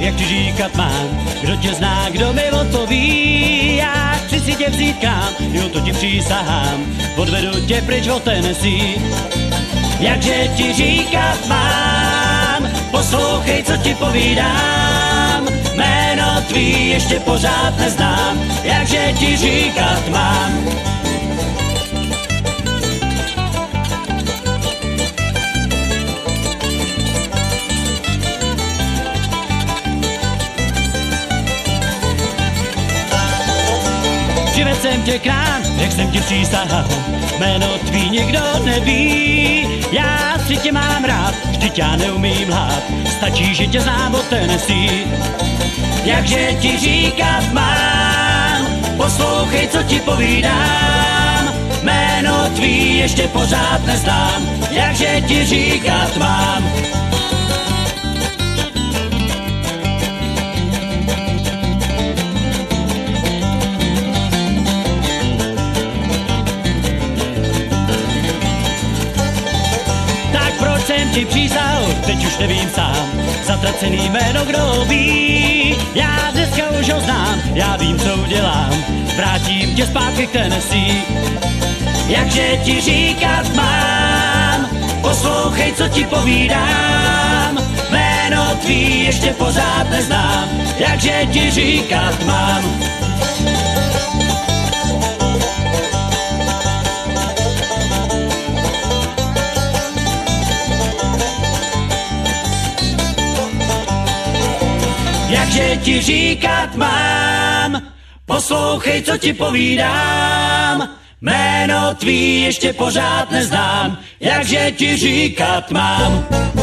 jak ti říkat mám. Kdo tě zná, kdo mi odpoví, já chci si tě vzít kam, jo to ti přísahám, odvedu tě pryč od Tennessee. Jakže ti říkat mám, poslouchej, co ti povídám, jméno tvý ještě pořád neznám, jakže ti říkat mám. Přived jsem tě k nám, jak jsem ti přísahal, jméno tvý nikdo neví. Já si tě mám rád, vždyť já neumím lhát, stačí, že tě znám od Tennessee. Jakže ti říkat mám, poslouchej, co ti povídám, jméno tvý ještě pořád neznám, jakže ti říkat mám. Jsem ti přísahal, teď už nevím sám, zatracený jméno kdo ví. Já dneska už ho znám, já vím, co udělám, vrátím tě zpátky k Tennessee. Jakže ti říkat mám, poslouchej, co ti povídám, jméno tvý ještě pořád neznám, jakže ti říkat mám. Jakže ti říkat mám, poslouchej, co ti povídám, jméno tvý ještě pořád neznám, jakže ti říkat mám.